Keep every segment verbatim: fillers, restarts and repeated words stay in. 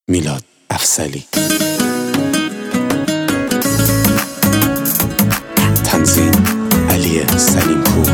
میلاد افضلی. تنظیم علی سلیمپور.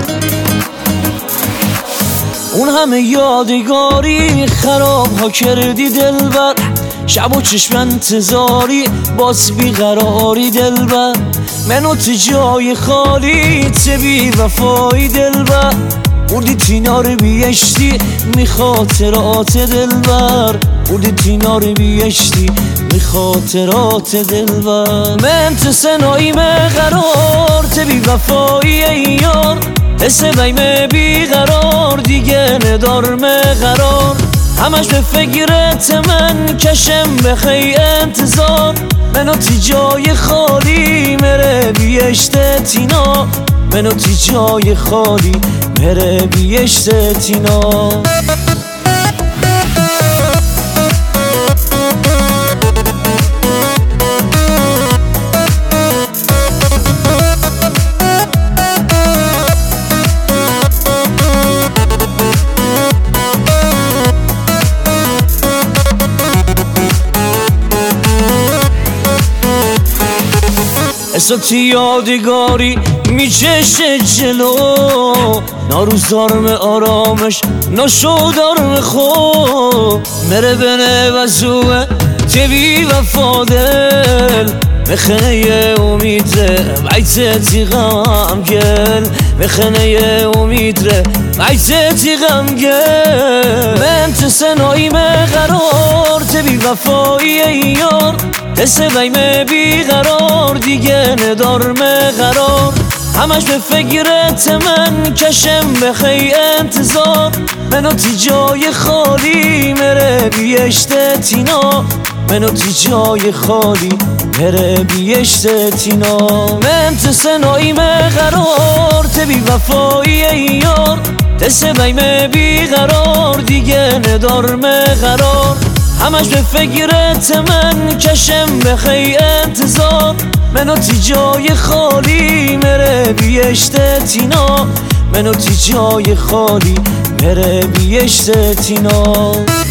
اون همه یادگاری خراب ها کردی دلبر، شب و چشم انتظاری باز بیقراری دلبر، منو تو جای خالی ته بی وفایی دلبر، بردی تینار بیشتی می خاطرات دلبر، بردی تینار بیشتی می خاطرات دلبر. من تو سنایی مقرار ته بی وفایی ای یار، حس ویم بیقرار دیگه ندار مقرار، همش به فکرت من کشم به خی انتظار، منو تی جای خالی مره بیشت تینا، منو تی جای خالی مره بیشت تینا. احساسی یادگاری میچشه جلو، ناروز دارم آرامش نشو دارم خوب، مره بنه وزوه تبی وفا دل، مخنه یه امید ره بایت تیغم گل، مخنه یه امید ره بایت تیغم گل. من تو سنایی مقرار تبی وفایی ای یار، حس ویم بیقرار دیگه ندار مقرار، همش به فکرت من کشم به خی انتظار، منو تی جای خالی مره بیشت تینا، منو تی جای خالی مره بیشت تینا. من تو سنایی مقرار تبی وفایی ای یار، حس ویم بیقرار دیگه ندار مقرار، همش به فکرت من کشم به خی انتظار، منو تی جای خالی مره بیشت تینا، منو تی جای خالی مره بیشت تینا.